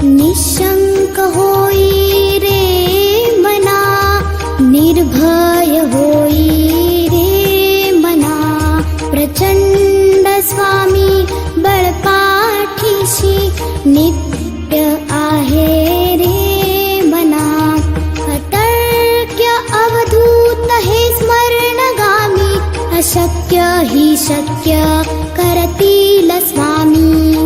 निशंक होई रे मना, निर्भय होई रे मना. प्रचंड स्वामी बळपाठीशी नित्य आहे रे मना. अतर्क्य अवधूत हे स्मरणगामी, अशक्य हि शक्य करतील स्वामी.